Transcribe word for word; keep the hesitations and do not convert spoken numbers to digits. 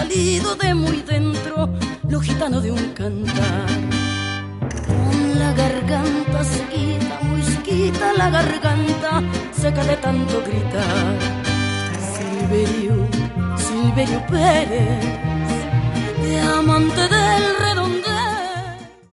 salido de muy dentro, lo gitano de un cantar. Con la garganta sequita, muy sequita la garganta, seca de tanto gritar. Silverio, Silverio Pérez, de amante del rey